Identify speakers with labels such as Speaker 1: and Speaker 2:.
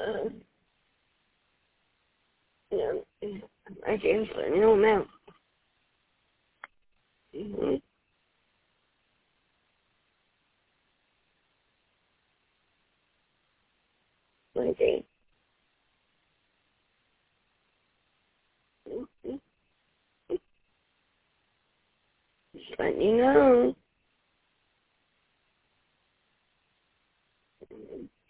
Speaker 1: Yeah, I can let me know now. Okay. Just let me know.